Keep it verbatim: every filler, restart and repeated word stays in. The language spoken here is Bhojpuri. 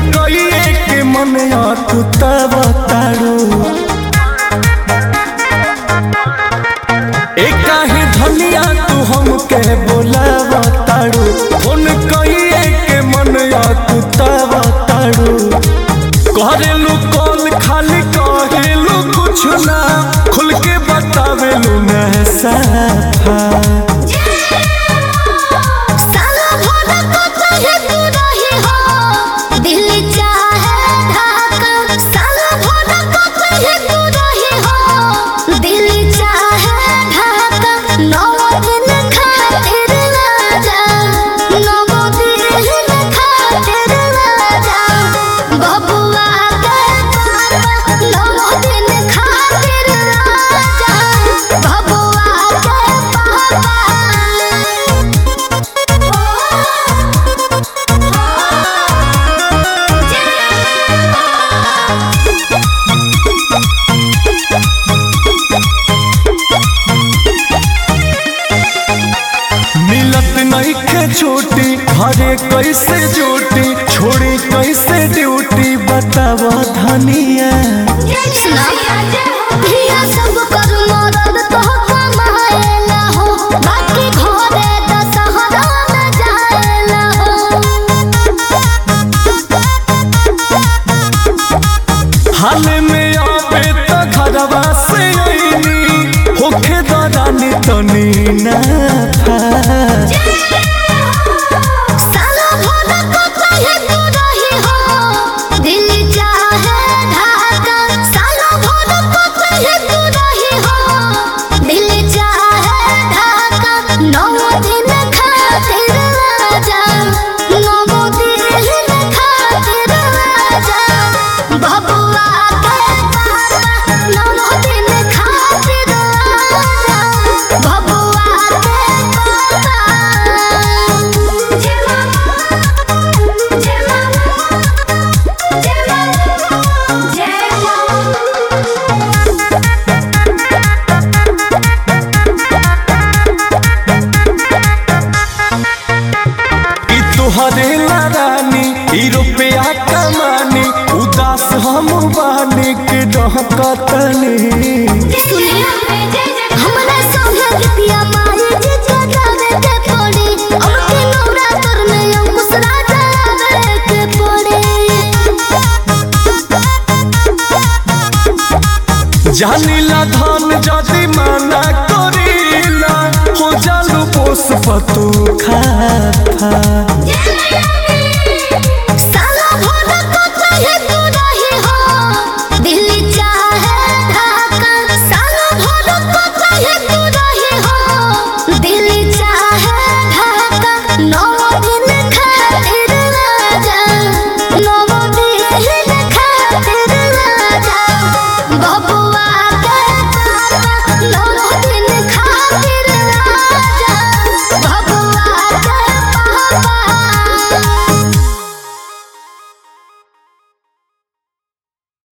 कइए के मन अकुतब तारू एक काहे धनिया तू हमके बोलाव तारू फोन कइए के मन अकुतब तारू करेलू कॉल खाली कहेलू कुछ ना खुल के बतावेलू ना साफा छोटी घरे कैसे जोटी छोड़ी कैसे ड्यूटी बताव धनिया सब कर मरद तो कमाएला हो बाकी घरे दशहरा में जाएला हो हाल में आवे तो घरवा से आईनी होखे दरानी तनी ना हरे रानी ई रुपया कमानी उदास हम बानी के डहकतनी हमरा संगे गतिया मारे जे जगावे के पड़े अब के नवरात्र में अंकुश राजा आवे के पड़े जानिला धन जदी माना करीला हो जालू पोस पतू खाफा No, I didn't cut it.